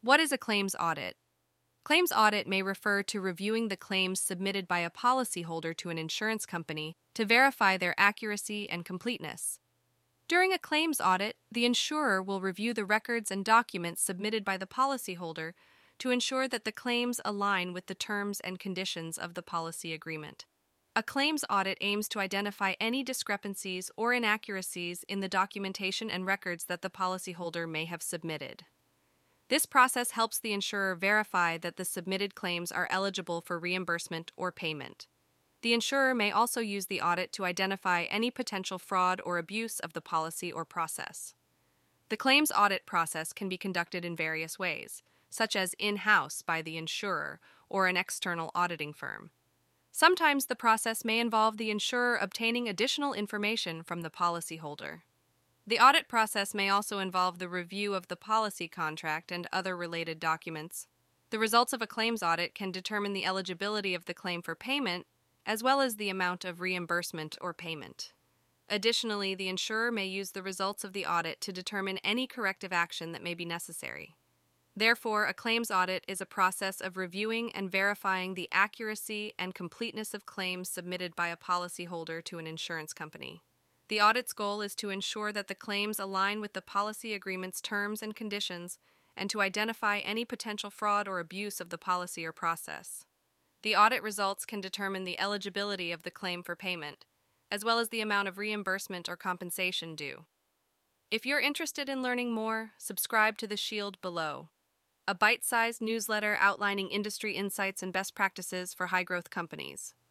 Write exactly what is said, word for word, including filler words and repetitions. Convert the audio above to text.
What is a claims audit? Claims audit may refer to reviewing the claims submitted by a policyholder to an insurance company to verify their accuracy and completeness. During a claims audit, the insurer will review the records and documents submitted by the policyholder to ensure that the claims align with the terms and conditions of the policy agreement. A claims audit aims to identify any discrepancies or inaccuracies in the documentation and records that the policyholder may have submitted. This process helps the insurer verify that the submitted claims are eligible for reimbursement or payment. The insurer may also use the audit to identify any potential fraud or abuse of the policy or process. The claims audit process can be conducted in various ways, such as in-house by the insurer or an external auditing firm. Sometimes the process may involve the insurer obtaining additional information from the policyholder. The audit process may also involve the review of the policy contract and other related documents. The results of a claims audit can determine the eligibility of the claim for payment, as well as the amount of reimbursement or payment. Additionally, the insurer may use the results of the audit to determine any corrective action that may be necessary. Therefore, a claims audit is a process of reviewing and verifying the accuracy and completeness of claims submitted by a policyholder to an insurance company. The audit's goal is to ensure that the claims align with the policy agreement's terms and conditions and to identify any potential fraud or abuse of the policy or process. The audit results can determine the eligibility of the claim for payment, as well as the amount of reimbursement or compensation due. If you're interested in learning more, subscribe to The Shield below, a bite-sized newsletter outlining industry insights and best practices for high-growth companies.